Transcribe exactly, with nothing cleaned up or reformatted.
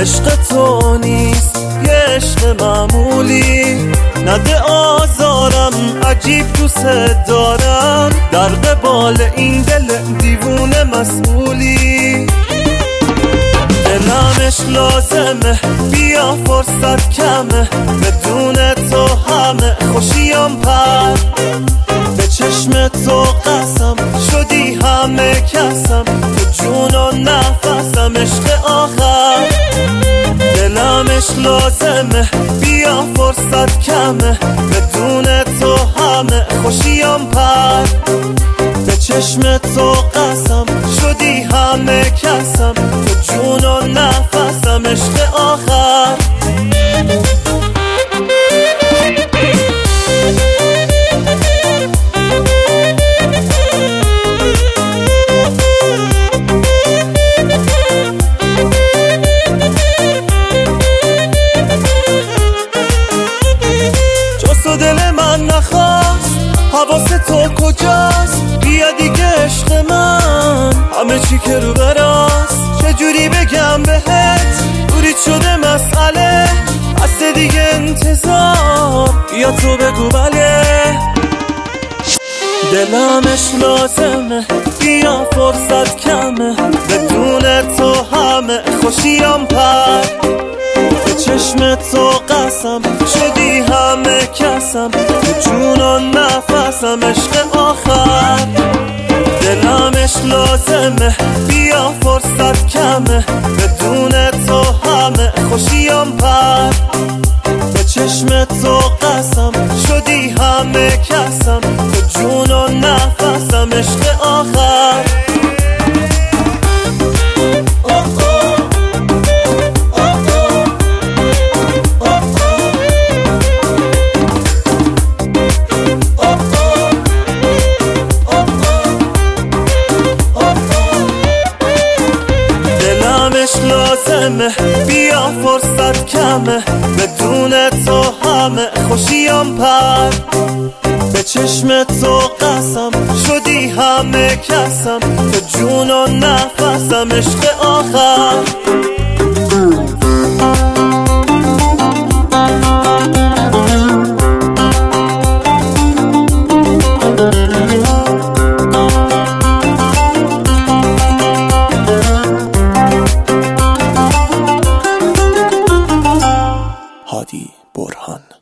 عشق تو نیست یه عشق معمولی، نده آزارم عجیب دوست دارم، در قبال این دل دیوونه مسئولی. دلمش لازمه بیا فرصت کمه، بدون تو همه خوشیم پر، به چشم تو قسم شدی همه کسم، تو جون و نفسم عشق آخر. دلمش لازمه بیا فرصت کمه، بدون تو همه خوشیم پر، به چشم تو قسم شدی همه کسم، تو جون و نفسم عشق آخر. جست دل من نخواست، حواس تو کجاست؟ بیا دیگه عشق من، همه چی که رو براست، چجوری بگم بهت دوریت شده مسئله، هست دیگه انتظار، بیا تو بگو بله. دلمش لازمه بیا فرصت کمه، بدون تو همه خوشیم پر، به چشم تو قسم شدی همه کسم، تو جون و نفسم عشق آخر. دلمش لازمه بیا فرصت کمه، بدون تو همه خوشیم پر، به چشم تو قسم شدی همه کسم، تو جون و نفسم عشق آخر. لازمه بیا فرصت کمه، بدون تو همه خوشیم پر، به چشم تو قسم شدی همه کسم، تو جون و نفسم عشق آخر. هادی برهان.